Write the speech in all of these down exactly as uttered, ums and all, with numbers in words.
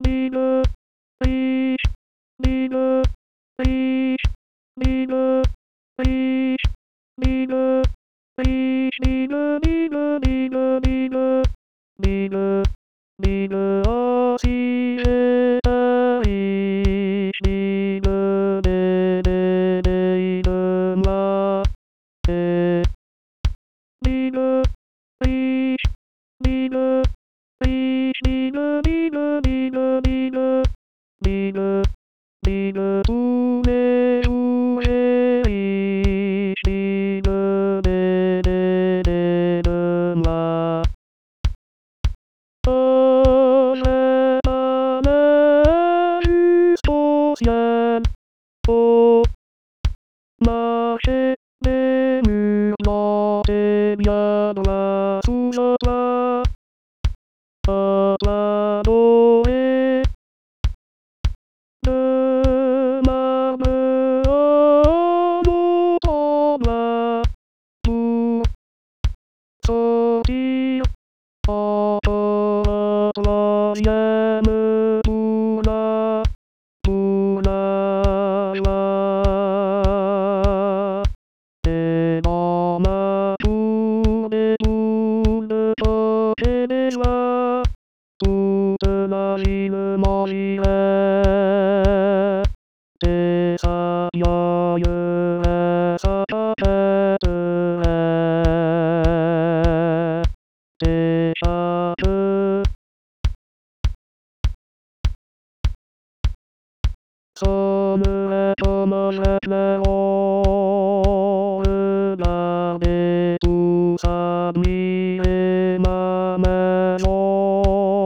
Liebe, ich, Liebe, ich, Liebe, ich, Liebe, ich, Liebe, Liebe, Liebe, Liebe, Liebe, Liebe, oh, sie, äh, ich, Liebe, de, de, de, de, la, äh, Liebe, ich, Liebe, ich, Liebe, Liebe, Liebe, Liebe, Liebe, Liebe, tous les jours, ich, Liebe, de, de, de, de, la. Oh, je m'en jusqu'au ciel, oh, marcher les murs blancs et bien droits sous le toit, un toit doré de marbre en autant blanc pour sortir encore un troisième pour la, pour la joie. Et dans ma tour des tours de coq et des joies, toute la ville m'en dirait, et ça pioillerait, ça papeterait, et chaque sonnerait comme j'éclairons, regardez tous admirer ma maison.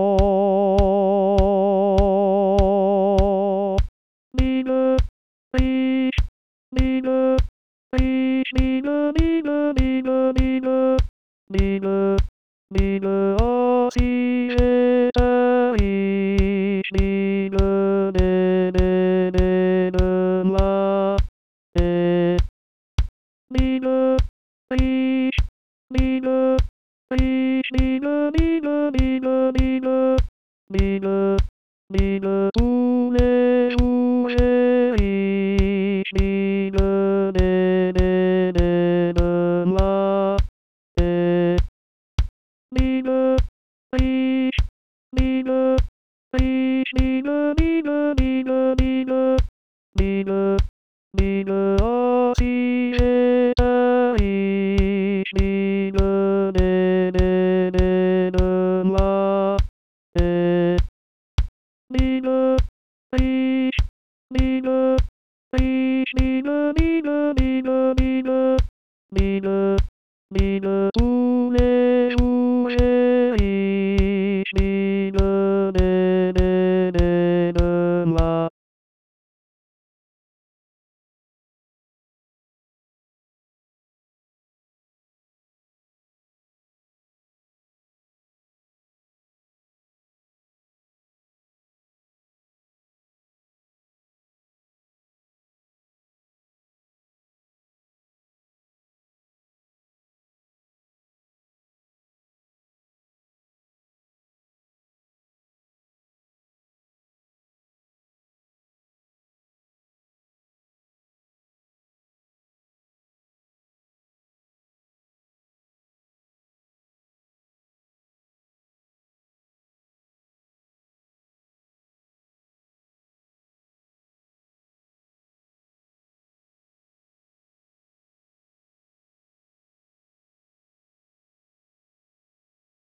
Liebe, ich, Liebe, ich, Liebe, Liebe, Liebe, Liebe, Liebe, Liebe, oh, sie, äh, ich, Liebe, de, de, de, de, la, äh, Liebe, ich, Liebe, ich, Liebe, Liebe, Liebe, Liebe, Liebe, Liebe, tous les jours, ich, Liebe, de, de, de, de, la, äh, Liebe, ich, Liebe, ich, Liebe, Liebe, Liebe, Liebe, Liebe, Liebe, oh, sie, äh, ich, Liebe, de, de, de, de, la, äh, Liebe, ich, Liebe, ich, Liebe, Liebe, Liebe, Liebe, Liebe, Liebe,